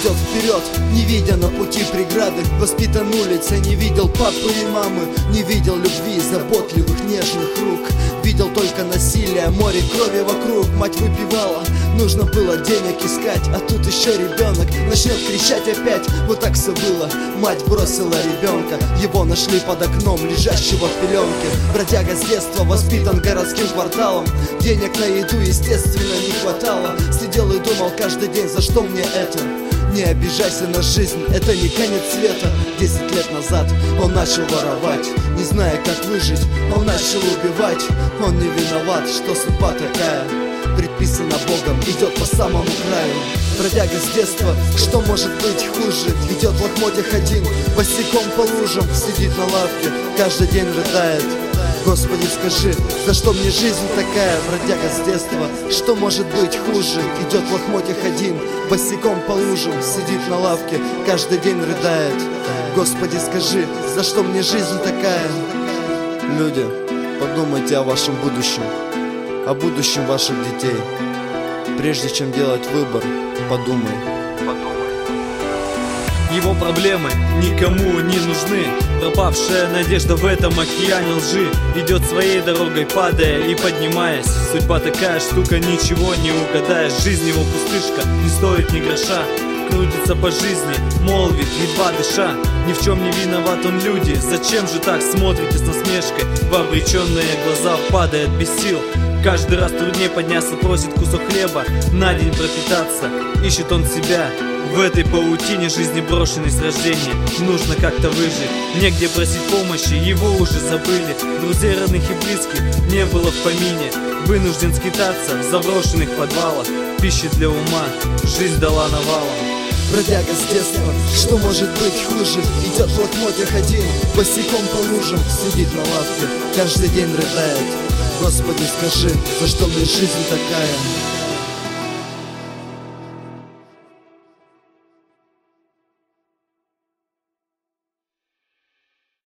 идет вперед, не видя на пути преграды. Воспитан улицей, не видел папы и мамы, не видел любви, заботливых, нежных рук. Видел только насилие, море крови вокруг. Мать выпивала, нужно было денег искать, а тут еще ребенок начнет кричать опять. Вот так все было, мать бросила ребенка, его нашли под окном, лежащего в пеленке. Бродяга с детства, воспитан городским кварталом, денег на еду, естественно, не хватало. Сидел и думал каждый день, за что мне это? Не обижайся на жизнь, это не конец света. 10 лет назад он начал воровать, не зная, как выжить, он начал убивать. Он не виноват, что судьба такая, предписана Богом, идет по самому краю. Бродяга с детства, что может быть хуже? Идет в лохмотьях один, босиком по лужам, сидит на лавке, каждый день рыдает. Господи, скажи, за что мне жизнь такая? Бродяга с детства, что может быть хуже? Идет в лохмотьях один, босиком по лужам, сидит на лавке, каждый день рыдает. Господи, скажи, за что мне жизнь такая? Люди, подумайте о вашем будущем, о будущем ваших детей. Прежде чем делать выбор, подумай. Его проблемы никому не нужны. Пропавшая надежда в этом океане лжи. Идет своей дорогой, падая и поднимаясь. Судьба такая штука, ничего не угадаешь. Жизнь его пустышка, не стоит ни гроша. Крутится по жизни, молвит, едва дыша. Ни в чем не виноват он, люди. Зачем же так смотрите с насмешкой? В обреченные глаза падает без сил. Каждый раз труднее подняться, просит кусок хлеба на день пропитаться. Ищет он себя в этой паутине жизни, брошенной с рождения. Нужно как-то выжить, негде просить помощи, его уже забыли. Друзей, родных и близких не было в помине. Вынужден скитаться в заброшенных подвалах. Пищи для ума жизнь дала навалом. Бродяга с детства, что может быть хуже? Идет в лохмотьях один, босиком по лужам, сидит на лавке, каждый день рыдает. Господи, скажи, за что мне жизнь такая?